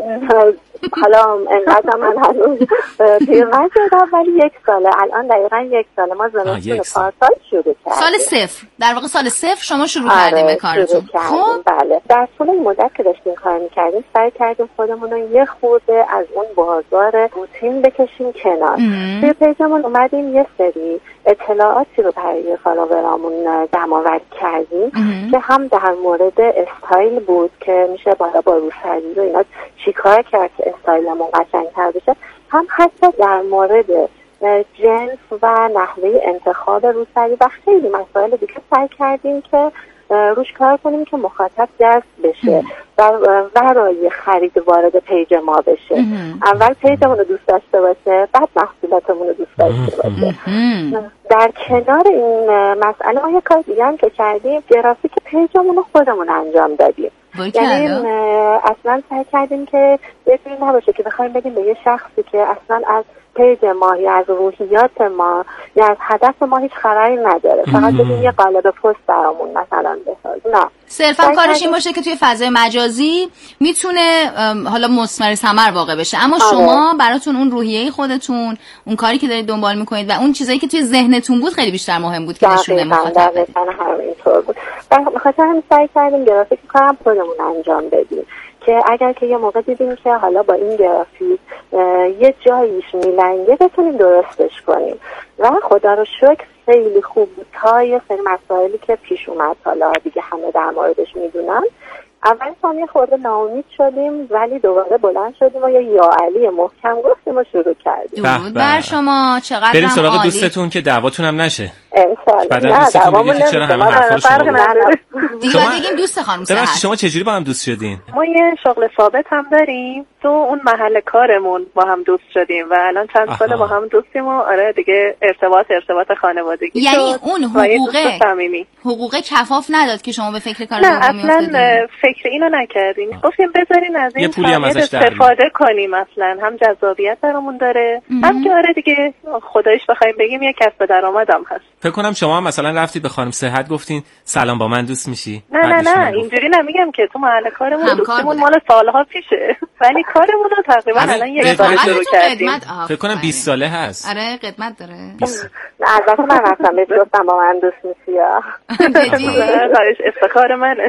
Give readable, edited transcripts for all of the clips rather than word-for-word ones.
حالا انقدر من هنوز پیرمرد شدم ولی 1 ساله، الان دقیقا 1 ساله ما زمستون پارسال شروع کردیم. سال 0 در واقع سال 0 شما شروع کردیم به کارتون. خب بله، در طول این مدت که داشتیم کار میکردیم سعی کردیم خودمون رو یه خورده از اون بازار روتین بکشیم کنار. توی پیجمون اومدیم یه سری اطلاعاتی رو برای فالوورامون جمع‌آوری کردیم که هم در مورد استایل بود که میشه بالا با روسری و اینا چیکار کرد که استایلمون قشنگ‌تر بشه، هم حتی در مورد جنس و نحوه انتخاب روسری و خیلی مسائل دیگه سعی کردیم که روش کار کنیم که مخاطب جذب بشه و برای خرید وارد پیج ما بشه. اول پیجمون رو دوست داشته باشه، بعد محصولاتمون رو دوست داشته باشه. در کنار این مسئله ما یه کار دیگه هم که کردیم، گرافیک پیجمون رو خودمون انجام دادیم. یعنی اصلا سعی کردیم که یه جوری نباشه که بخوایم بگیم به یه شخصی که اصلا از پیج ما یا از روحیات ما یا از هدف ما هیچ خبری نداره، فقط بگیم یه قالب پست برامون مثلا بساز. نه، صرفا کارش این باشه که توی فضای مجازی میتونه حالا مثمر ثمر واقع بشه، اما شما براتون اون روحیه خودتون، اون کاری که دارید دنبال میکنید و اون چیزایی که توی ذهنتون بود خیلی بیشتر مهم بود که نشونه مخاطب بده. همینطور بود. بخاطر همین سعی کردیم گرافیک کارم خودمون انجام بدیم که اگر که یه موقع دیدیم که حالا با این گرافیک یه جاییش میلنگه بتونیم درستش کنیم و خدا رو شکر خیلی خوب بود تا یه سری مسائلی که پیش اومد، حالا دیگه همه در موردش میدونن. اول یه خورده ناامید شدیم ولی دوباره بلند شدیم و یا علی محکم گفتیم و شروع کردیم. درود بر شما، چقدر بریم سراغ دوستتون که دعواتون هم نشه. انشالله. نه دوستتون دیگه چرا همه حرفا رو شما دیگه بگیم دوست خانم صحت. شما چجوری با هم دوست شدین؟ ما یه شغل ثابت هم داریم، تو اون محل کارمون با هم دوست شدیم و الان چند سال با هم دوستیم و آره دیگه ارتباط خانوادگی. یعنی اون حقوق کفاف نداد که شما به فکر کار دومی افتادین؟ نه اصلا فکر اینو نکردیم. گفتیم بذارین از این فضیلت استفاده کنیم، اصلا هم جذابیت برامون داره هم که آره دیگه خداییش بخوایم بگیم یه کسب درآمدم هست. فکر کنم شما هم مثلا رفتید به خانم صحت گفتین سلام با من دوست میشی؟ نه اینجوری نمیگم که تو محل کارمون دوستمون مال سالها پیشه ولی کارمون رو تقریبا الان یک سال شروع کردیم. فکر کنم 20 ساله هست. آره قدمت داره. البته من رفتم بهش گفتم با من دوست میشی یا خواهش افتخار منه.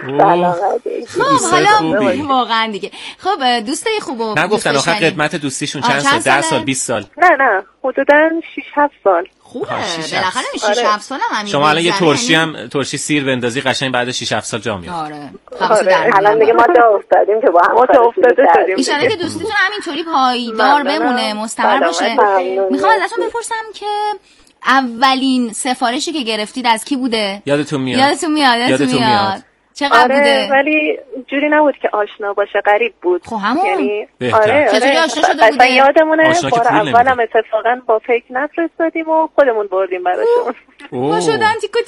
خب حالا واقعا دیگه خب دوستای خوبو نگفتن آخر قدمت دوستیشون چند سال؟ 10 سال 20 سال؟ نه حدوداً 6-7 سال. خوبه بالاخره 6-7 سال هم همین. شما الان یه ترشی سیر بندازی قشنگ بعد 6-7 سال جا میاد. آره الان دیگه ما جا افتادیم که با هم افتاده شدیم. ان شاءالله که دوستیتون همینطوری پایدار بمونه، مستمر باشه. میخوام ازتون بپرسم که اولین سفارشی که گرفتید از کی بوده؟ یادتون میاد؟ چقدر بوده؟ ولی جوری نبود که آشنا باشه، غریب بود. خب همون یعنی چطوری آشنا شده بوده؟ یادمونه بار اولم اتفاقا با فیک نفرستادیم و خودمون بردیم براشون. ما شدن تیکو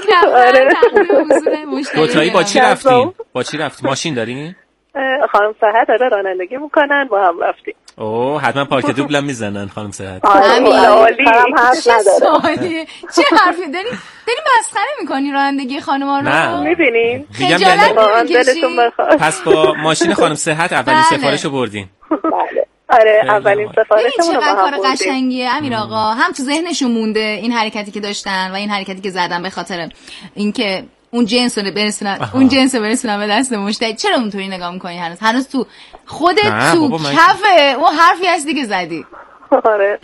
رفتن. دوتایی با چی رفتین؟ ماشین دارین؟ خانم صحت داره رانندگی میکنن، با هم رفتیم. حتما پارک دوبلم میزنن خانم صحت. چه حرفی داری مسخره میکنی رانندگی خانوما رو؟ نه میبینین؟ میگم دلتون بخواد. پس با ماشین خانم صحت اولین سفارشو بردین؟ آره اولین سفارشمون رو با هم بردیم. کار قشنگیه امیر آقا، هم تو ذهنشون مونده این حرکتی که داشتن و این حرکتی که زدن به خاطر اینکه اون جنس رو برسونن به دست مشتری. چرا اونطوری نگاه میکنی؟ هنوز تو خودت تو کف اون حرفی هستی که زدی. آره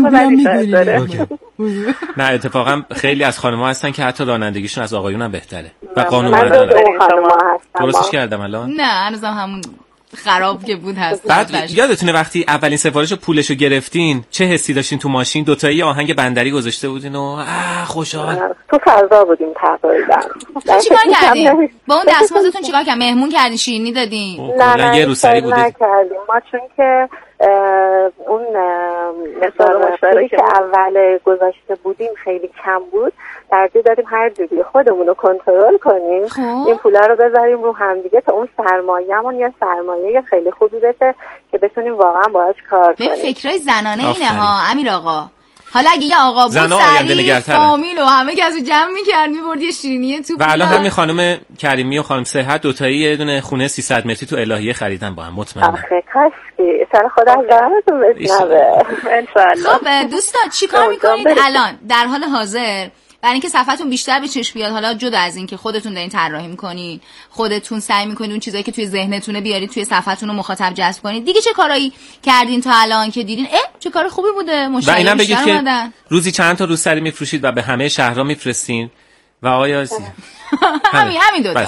نه اتفاقا خیلی از خانم‌ها هستن که حتی رانندگیشون از آقایون هم بهتره و قانون درستش کردم الان. نه هنوزم همون خراب که بود هست. بعد یادتونه وقتی اولین سفارشو پولشو گرفتین چه حسی داشتین تو ماشین؟ دوتایی آهنگ بندری گذاشته بودین و خوشحال تو فضا بودیم تقریبا. چیکار کردین؟ با اون دستمزدتون چیکار کردین؟ مهمون کردین؟ شیرینی دادین؟ نه یه روسری بودید؟ نکردیم ما، چون که اون مصارفی که اول گذاشته بودیم خیلی کم بود، ترجیح دادیم هر جوری خودمون رو کنترل کنیم این پولا رو بذاریم رو هم دیگه تا اون سرمایه‌مون یه سرمایه خیلی خوبی بشه که بتونیم واقعا باهاش کار کنیم. فکرای زنانه اینه ها امیر آقا. حالا اگه یه آقا بود سریع فامیل و همه کسو جمع می‌کرد می‌برد یه شیرینی تو. و الان همین خانم کریمی و خانم صحت دوتایی یه دونه خونه 300 متری تو الهیه خریدن با هم. مطمئنم. آخه کاشکی سر خدا از دهنتون بشنوه ان شاء الله. خب دوستان چیکار می‌کنید الان در حال حاضر برای اینکه صفحتون بیشتر به چشم بیاد؟ حالا جدا از این که خودتون دارین طراحی می‌کنین، خودتون سعی می‌کنید اون چیزایی که توی ذهنتونه بیارید توی صفحتون رو مخاطب جذب کنید، دیگه چه کارایی کردین تا الان که دیدین چه کار خوبی بوده، مشتری بیشتر اومدن؟ روزی چند تا روسری می‌فروشید و به همه شهرها می‌فرستین و آقای عزیز همین دو تا.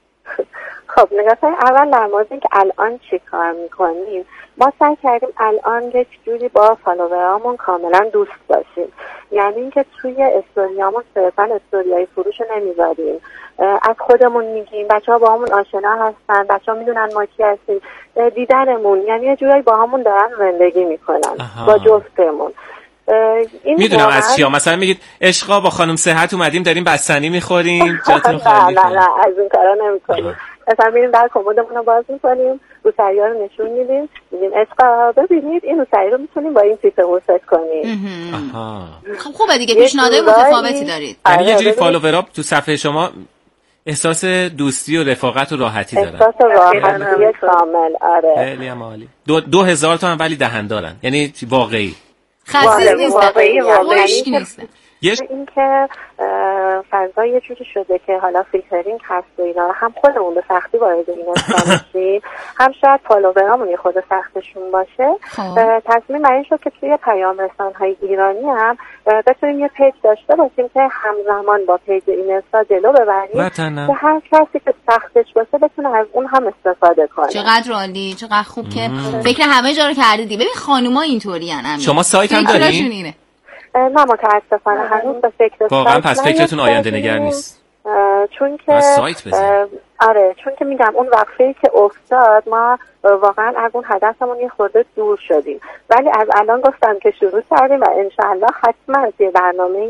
خب نگاه کنید، اول در مورد اینکه الان چی کار می‌کنیم، ما سعی کردیم الان یک جوری با فالوورامون کاملا دوست باشیم. یعنی اینکه توی استوریامون صرفا استوریای فروش نمیذاریم، از خودمون میگیم، بچه‌ها با همون آشنا هستن، بچه‌ها میدونن ما کی هستیم، دیدنمون یعنی یه جورایی با همون دارن زندگی میکنن با جفتمون. میدونم از چیا، مثلا میگید عشقا با خانم صحت اومدیم داریم بستنی میخوریم جاتون خالی. نه از این کارا نمیکنیم. مثلا میریم در کمدمون رو باز میکنیم، روسری‌ها رو نشون میدیم، میگیم عشقا ببینید این روسری رو میتونیم با این تیپمون ست کنیم. خب خوبه دیگه، پیشنهادهای متفاوتی دارید. یعنی یه جوری فالوورا تو صفحه شما احساس دوستی و رفاقت و راحتی دارن. احساس راحتی کامل. آره خیلی عالی. 2000 تا هم ولی دهن دارن، یعنی واقعی خاصی نیست، واقعی نیست. این که فضا یه جوری شده که حالا فیلترینگ هست و اینا، هم خودمون به سختی وارد این انسان میشیم، هم شاید فالوورامون یه خود سختشون باشه. تصمیم بر این شد که توی پیام رسان‌های ایرانی هم بتونیم یه پیج داشته باشیم که همزمان با پیج اینستا جلو ببریم که هر کسی که سختش باشه بتونه از اون هم استفاده کنه. چقدر عالی، چقدر خوب که فکر همه جا رو کردید. ببین خانوما اینطورین. شما سایت هم دارین؟ نه متاسفانه هنوز به فکر واقعا پس فکرتون آینده نگر نیست. چون که آره چون که میگم اون وقفه‌ای که افتاد ما واقعا از اون هدفمون یه خورده دور شدیم، ولی از الان گفتم که شروع کردیم و انشالله حتما از یه برنامه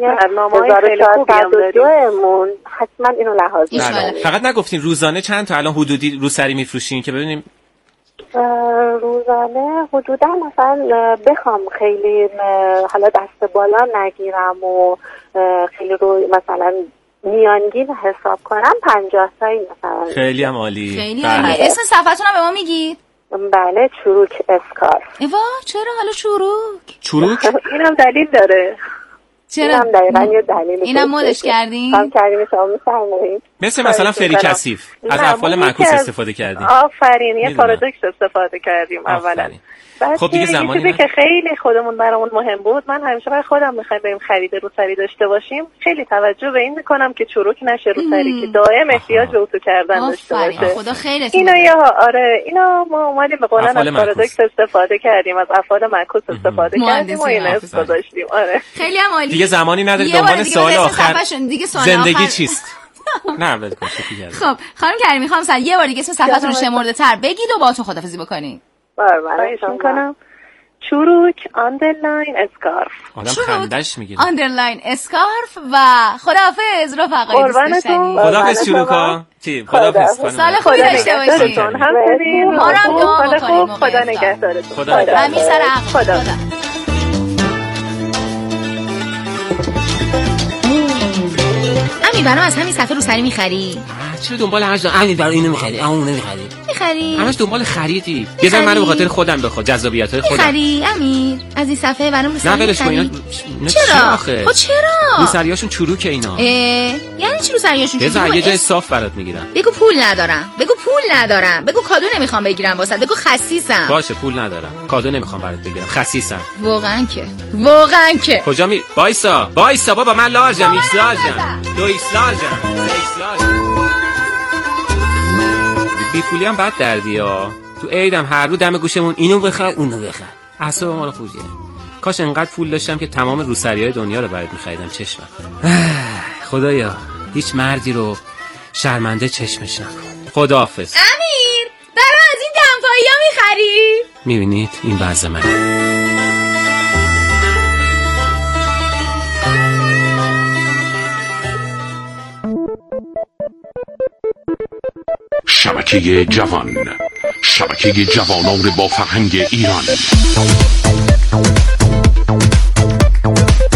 1402مون حتما اینو لحاظ می‌کنیم. فقط نگفتین روزانه چند تا الان حدودی روسری میفروشین که ببینیم؟ روزانه حدودا مثلا بخوام خیلی حالا دست بالا نگیرم و خیلی رو مثلا میانگین حساب کنم 50 تایی مثلا. خیلی هم عالی. خیلی عالی. اسم صفحتون هم به ما میگید؟ بله چروک اسکارف. چرا حالا چروک؟ اینم دلیل داره. چرا؟ اینم دقیقاً یه دلیلی. اینم مودش کردین؟ هم کردیم شما می‌فرمایید. مثلا فری کثیف از افعال معکوس استفاده کردیم. آفرین، یه پارادوکس استفاده کردیم اولا. خب دیگه زمانی چیزی که خیلی خودمون برامون مهم بود، من همیشه برای خودم می‌خوایم بریم خرید روسری داشته باشیم، خیلی توجه به این می‌کنم که چروک نشه روسری، که دائم احتیاج به اتو کردن داشته باشه. خدا خیرت اینا ما اومدیم به قولن از پارادوکس استفاده کردیم، از افعال معکوس استفاده کردیم و این اسم داشتیم. آره خیلی هم عالی. دیگه زمانی ندارید. به عنوان سوال آخر زندگی چیست؟ نه ول کن. خب خانم کریمی خانم سر یه بار دیگه اسم صفحتون رو شمرده تر بگید و باهاتون خداحافظی بکنید. خواهش میکنم. چروک آندرلاین اسکارف. آدم خندش میگیره. آندرلاین اسکارف و خداحافظ رفقای دوست داشتنی. خداحافظ چروکا. چی؟ خداحافظ خانم. سال خوبی داشته باشید. ما رو دعا بکنیم. خدا نگهدارتون. خدا نگهدار. همین سر عقل. خدا. امیر برام از همین صفحه روسری می‌خری؟ چرا دنبال همش امیر برای اینو می‌خری؟ اونو می‌خری؟ همش دنبال خریدی. یه ذره منو به خاطر خودم بخواد، جذابیت‌های خودم. می‌خری امیر؟ از این صفحه برام روسری نه ولش کن اینا. چرا؟ خب چرا؟ روسریاشون چروکه اینا. یعنی چی روسریاشون چروکه؟ یه جای صاف برات میگیرم. بگو پول ندارم. بگو کادو نمیخوام بگیرم واسه. بگو خسیسم. باشه پول ندارم. کادو نمیخوام برات بگیرم. خسیسم. واقعا که. کجا می وایسا بابا من لارجم ایکس لارجم. 2 ایکس لارجم. بی پولی هم بد دردی ها. تو عیدم هر رو دم گوشمون اینو بخر اونو بخر. اعصاب ما رو خوجه. کاش انقدر پول داشتم که تمام روسریای دنیا رو برات می‌خریدم. چشمم. خدایا هیچ مردی رو شرمنده چشمش نکن. خداحافظ. امیر برام از این دمپایی‌ها می‌خری؟ می‌بینید این وضع منه. شبکه جوانان با فرهنگ ایران.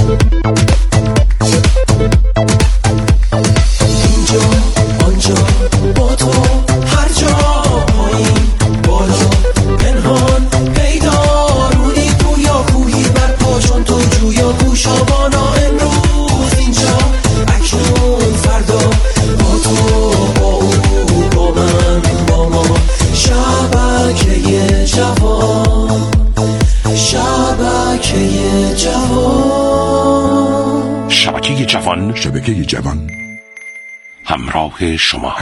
جوان، شبکه جوان، همراه شما.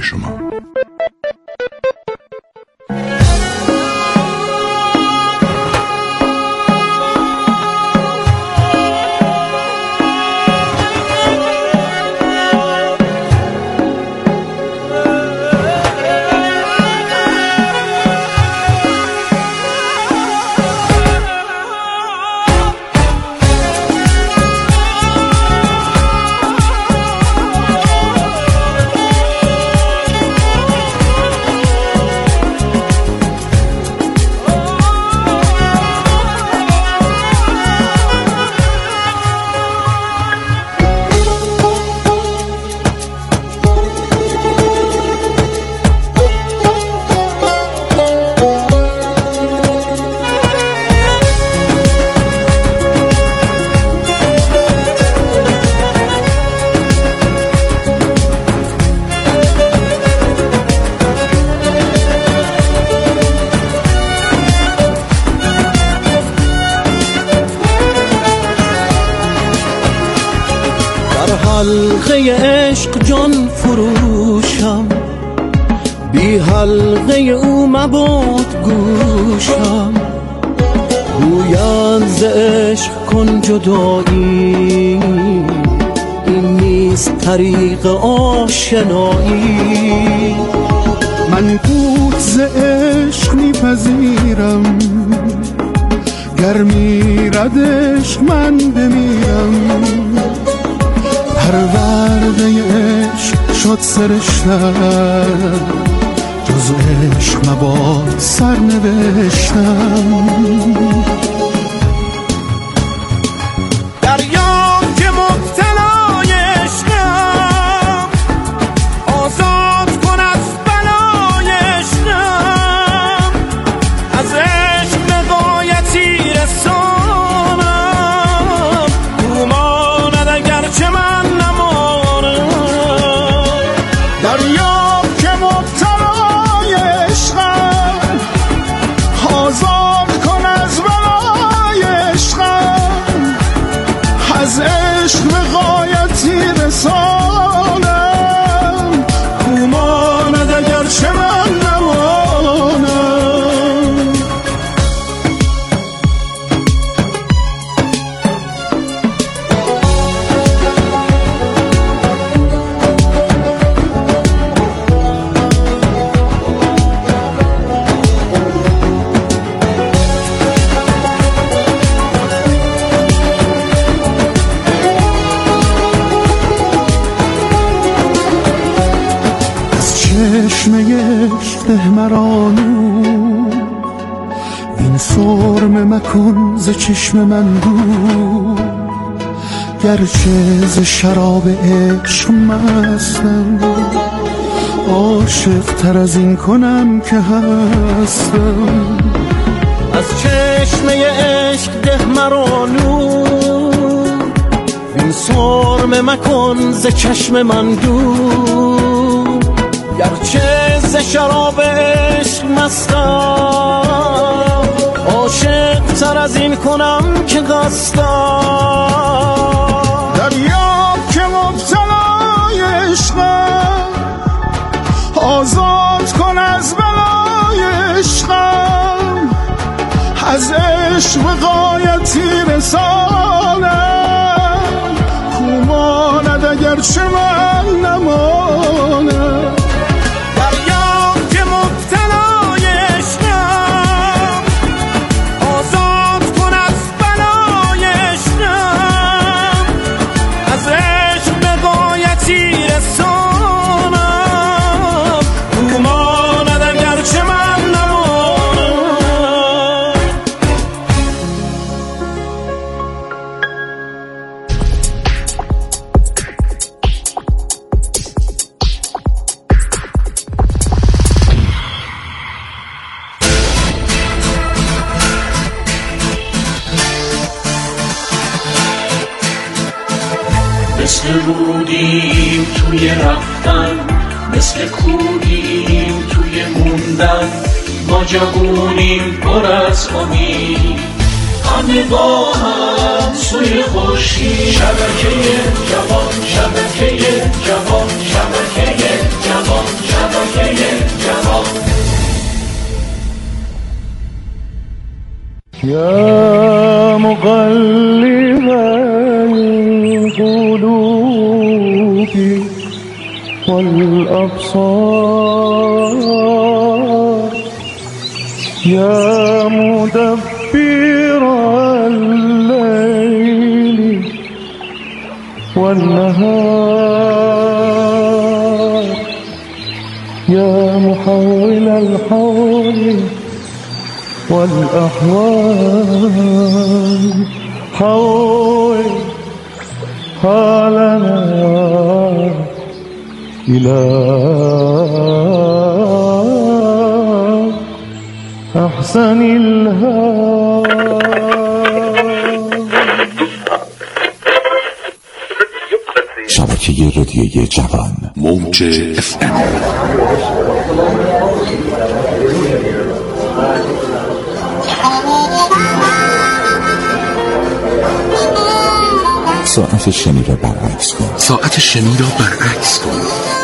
حلقه عشق جان فروشم، بی حلقه او مباد گوشم. گویند ز عشق کن جدایی، این نیست طریق آشنایی. من قوت ز عشق میپذیرم، گر میرد عشق من بمیرم. پرورده عشق شد سرشتم، جز عشق مباد سرنوشتم. دریام که مبتلای عشقم، آزاد کن از بلای عشقم. از عشق به غایتی رسانم، گماند اگرچه من دریاب که مبتلای عشقم، آزاد کن از بلای عشقم. از عشق به غایتی رسانم، گماند اگرچه من نمانم. چشمه عشق ده مرا نور، این سرمه مکن ز چشم من دور. گرچه ز شراب عشق مستم، عاشق تر از این کنم که هستم. از چشمه عشق ده مرا نور، این سرمه مکن ز چشم من دور. گرچه ز شراب عشق مستم، عاشق تر از این کنم که قصدم. دریاب که مبتلای عشقم، آزاد کن از بلای عشقم. از عشق به غایتی رسانم، گماند اگرچه من نمانم. مثل رودیم توی رفتن، مثل کودیم توی موندن. ما جوونیم پر از امید، همه با هم سوی خورشید. شبکه جوان، شبکه جوان، شبکه جوان، شبکه جوان. یا مقلب القلوب والأبصار یا مدبر الليل والنهار یا محول الحول والأحوال حول حالنا إلى أحسن الهاد. شبکه رادیویی جوان موج FM. ساعت شمی را برعکس کن. ساعت شمی را برعکس کن.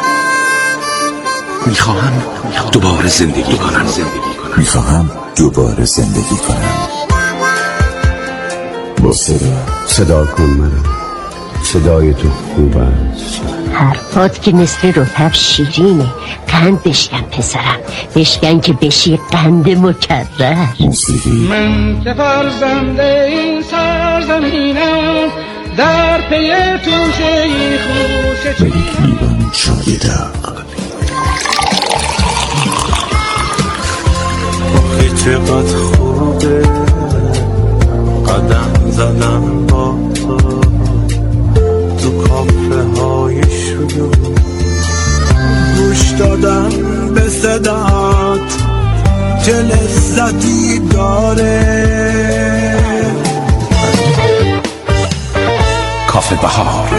میخواهم دوباره زندگی کنم. میخواهم دوباره زندگی کنم. با صدا کن منم. صدای تو خوب است. حرفات که مثل رطب شیرینه. قند بشکن پسرم، بشکن که بشی قند مکرر. موسیقی من که فرزنده این سرزمینم، در پی توشه خوش و یک لیوان چای داغ. آخه چقدر خوبه قدم زدم با تو کافه های شلوغ، گوش دادم به صدات چه لذتی داره. کافه بهار.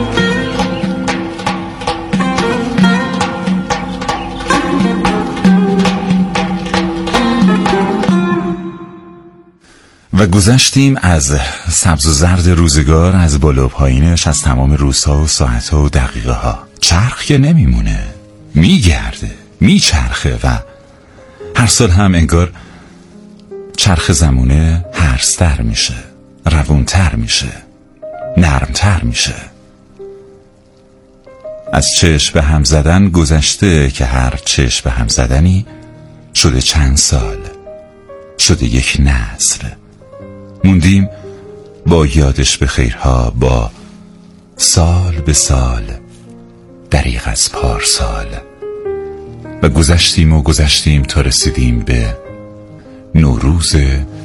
و گذشتیم از سبز و زرد روزگار، از بالا و پایینش، از تمام روزها و ساعتها و دقیقه ها. چرخ که نمیمونه، میگرده، میچرخه و هر سال هم انگار چرخ زمونه هرزتر میشه، روونتر میشه، نرمتر میشه. از چشم به هم زدن گذشته که هر چشم به هم زدنی شده چند سال، شده یک نسل. موندیم با یادش به خیرها، با سال به سال، دریغ از پارسال. و گذشتیم تا رسیدیم به نوروز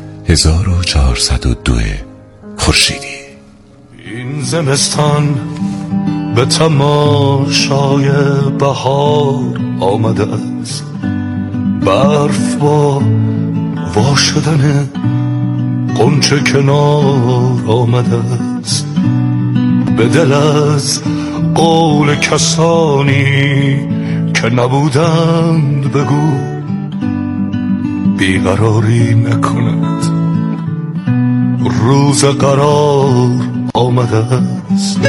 1402 خورشیدی. این زمستان به تماشای بهار آمده است، برف با وا شدن غنچه کنار آمده است. به دل از قول کسانی که نبودند بگو بیقراری نکند، روز قرار آمده است.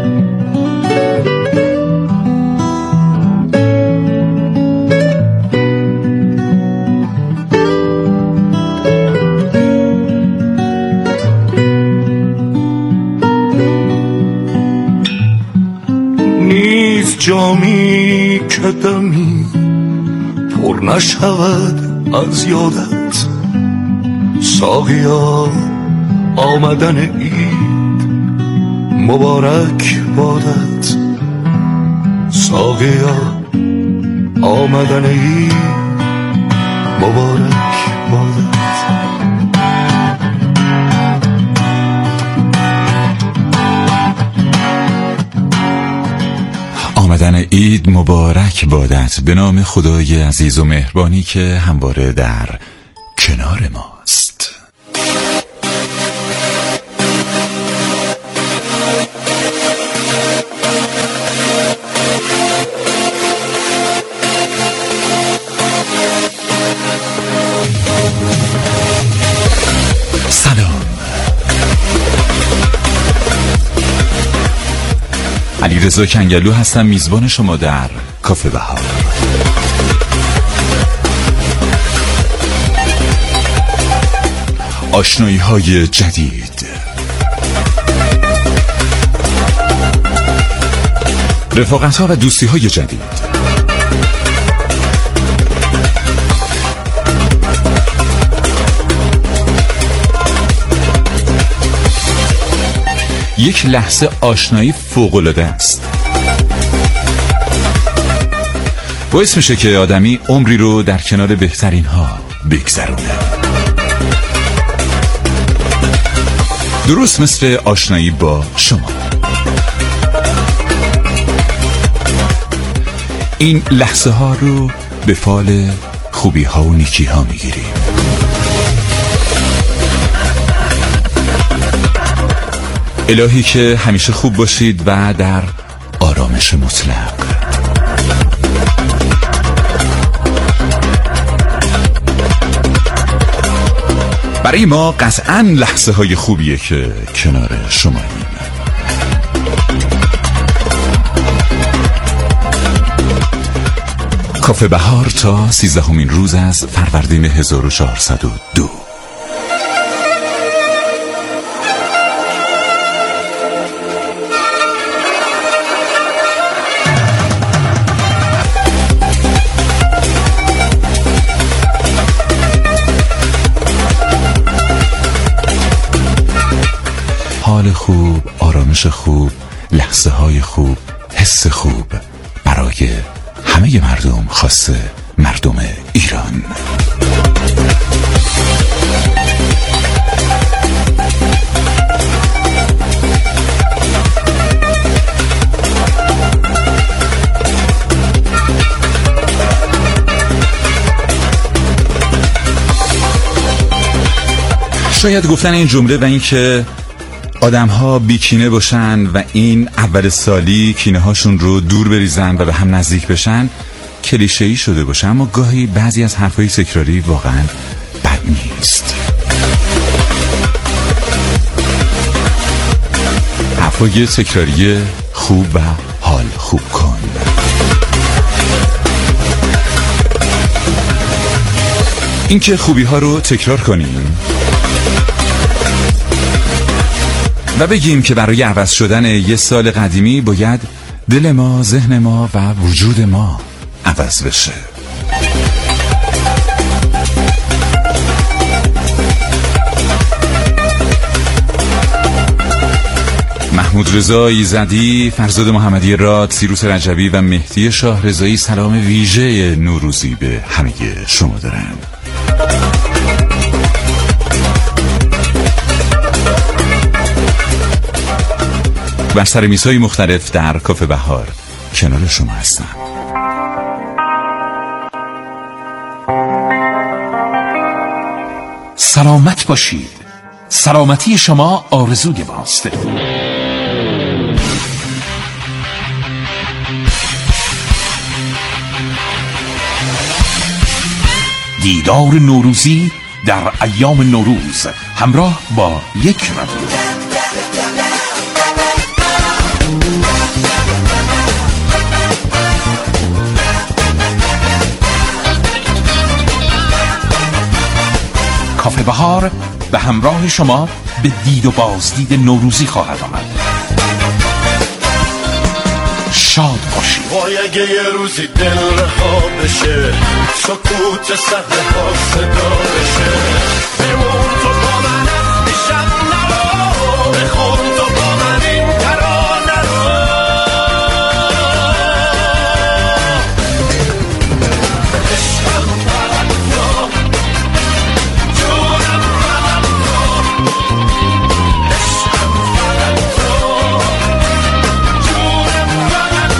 جامی که دمی پر نشود از یادت، ساقیا آمدن عید مبارک بادت، ساقیا آمدن عید مبارک بادت. آمدن عید مبارک بادت. به نام خدای عزیز و مهربانی که همواره در کنار ماست. سلام، علیرضا کنگلو هستم، میزبان شما در کافه بهار. آشنایی‌های جدید، رفاقت‌ها و دوستی‌های جدید، یک لحظه آشنایی فوق‌العاده است. باعث میشه که آدمی عمری رو در کنار بهترین ها بگذرونه. درست مثل آشنایی با شما. این لحظه ها رو به فال خوبی ها و نیکی ها میگیریم. الهی که همیشه خوب باشید و در آرامش مطلق. برای ما قطعاً لحظه های خوبیه که کنار شماییم. کافه بهار تا 13مین روز از فروردین 1402. حال خوب، آرامش خوب، لحظه های خوب، حس خوب برای همه مردم، خاصه مردم ایران. شاید گفتن این جمله و این که آدم ها بیکینه باشن و این اول سالی کینه هاشون رو دور بریزن و به هم نزدیک بشن کلیشه‌ای شده باشه، اما گاهی بعضی از حرفای تکراری واقعا بد نیست. حرفای تکراری خوب و حال خوب کن. این که خوبی ها رو تکرار کنیم و بگیم که برای عوض شدن یه سال قدیمی باید دل ما، ذهن ما و وجود ما عوض بشه. محمود رضا ایزدی، فرزاد محمدی راد، سیروس رجبی و مهدی شاه رضایی سلام ویژه نوروزی به همه شما دارن. بر سر میزهای مختلف در کافه بهار کنار شما هستم. سلامت باشید. سلامتی شما آرزوی ماست. دیدار نوروزی در ایام نوروز همراه با یک رادیو. کافه بهار به همراه شما به دید و بازدید نوروزی خواهد آمد. شاد باشید. وای اگه یه روزی دل رها بشه، سکوت صحنه ها صدا بشه، بمون تو با من میشم نرو، بخون تو با من این ترانه رو. عشقم فقط تو، جونم فقط تو، عشقم فقط تو، جونم فقط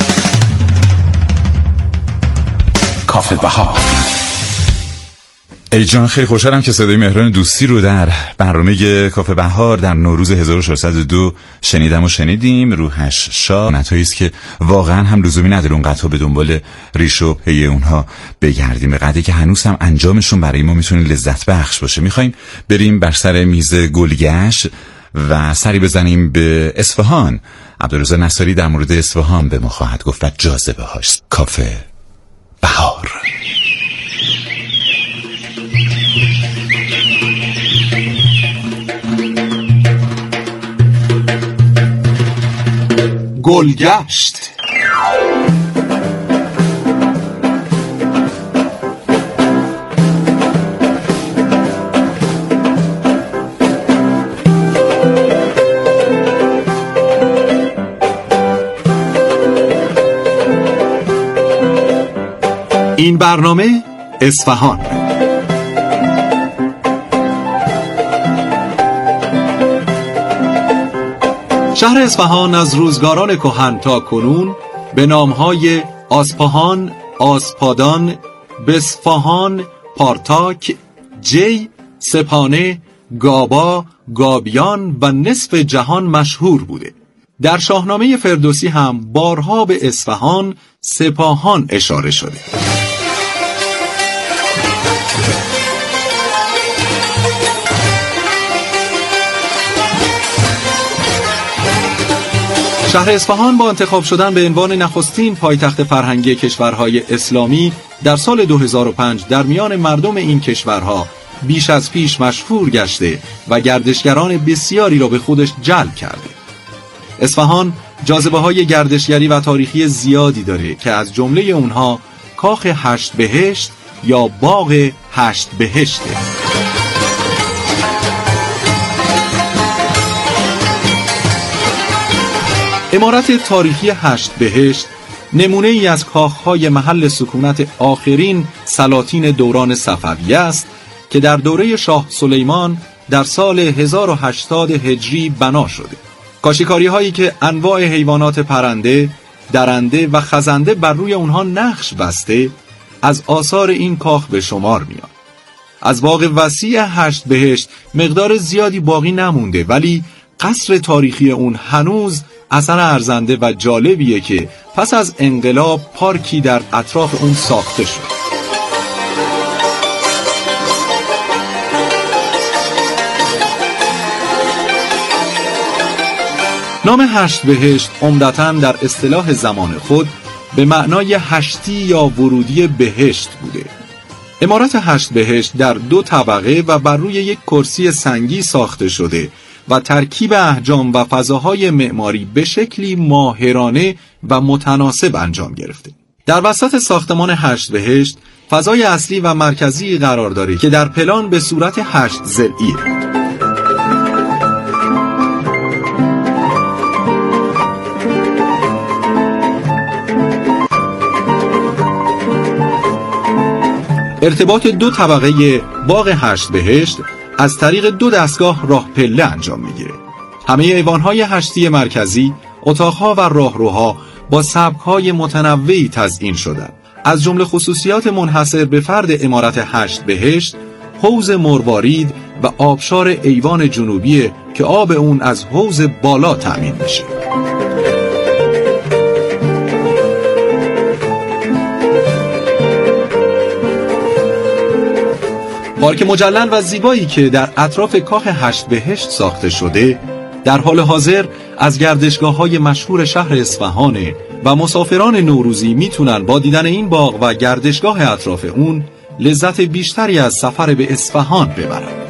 کافه بهار. ای جان، خیلی خوشحالم که صدای مهران دوستی رو در برنامه کافه بهار در نوروز 1402 شنیدم و شنیدیم. روحش شاد. نتایی است که واقعا هم لزومی نداره اونقدر به دنبال ریش و پی اونها بگردیم، به قدری که هنوز هم انجامشون برای ما میتونه لذت بخش باشه. میخوایم بریم بر سر میز گلگشت و سری بزنیم به اصفهان. عبدالرضا نصاری در مورد اصفهان به ما خواهد گفت و جاذبه هاش. کافه بهار. گلگشت. این برنامه اصفهان. شهر اصفهان از روزگاران کهن تا کنون به نام‌های آسپاهان، آسپادان، بسفاهان، پارتاک، جی، سپانه، گابا، گابیان و نصف جهان مشهور بوده. در شاهنامه فردوسی هم بارها به اصفهان سپاهان اشاره شده. شهر اصفهان با انتخاب شدن به عنوان نخستین پایتخت فرهنگی کشورهای اسلامی در سال 2005 در میان مردم این کشورها بیش از پیش مشهور گشته و گردشگران بسیاری را به خودش جلب کرده. اصفهان جاذبه‌های گردشگری و تاریخی زیادی داره که از جمله اونها کاخ هشت بهشت یا باغ هشت بهشته. عمارت تاریخی هشت بهشت نمونه ای از کاخهای محل سکونت آخرین سلاطین دوران صفویه است که در دوره شاه سلیمان در سال 1080 هجری بنا شده. کاشیکاری هایی که انواع حیوانات پرنده، درنده و خزنده بر روی اونها نقش بسته از آثار این کاخ به شمار میاد. از باغ وسیع هشت بهشت مقدار زیادی باقی نمونده، ولی قصر تاریخی اون هنوز اثر ارزنده و جالبیه که پس از انقلاب پارکی در اطراف اون ساخته شد. نام هشت بهشت عمدتاً در اصطلاح زمان خود به معنای هشتی یا ورودی بهشت بوده. عمارت هشت بهشت در 2 طبقه و بر روی یک کرسی سنگی ساخته شده و ترکیب احجام و فضاهای معماری به شکلی ماهرانه و متناسب انجام گرفته. در وسط ساختمان هشت بهشت فضای اصلی و مرکزی قرار داره که در پلان به صورت 8 ضلعیه. ارتباط 2 طبقه باغ هشت بهشت از طریق 2 دستگاه راه پله انجام میگیره. همه ایوانهای هشتی مرکزی، اتاقها و راهروها با سبکهای متنوعی تزیین شدند. از جمله خصوصیات منحصر به فرد عمارت هشت بهشت، حوض مروارید و آبشار ایوان جنوبی که آب اون از حوض بالا تأمین میشه. پارک مجلل و زیبایی که در اطراف کاخ هشت بهشت ساخته شده در حال حاضر از گردشگاه‌های مشهور شهر اصفهانه و مسافران نوروزی میتونن با دیدن این باغ و گردشگاه اطراف اون لذت بیشتری از سفر به اصفهان ببرن.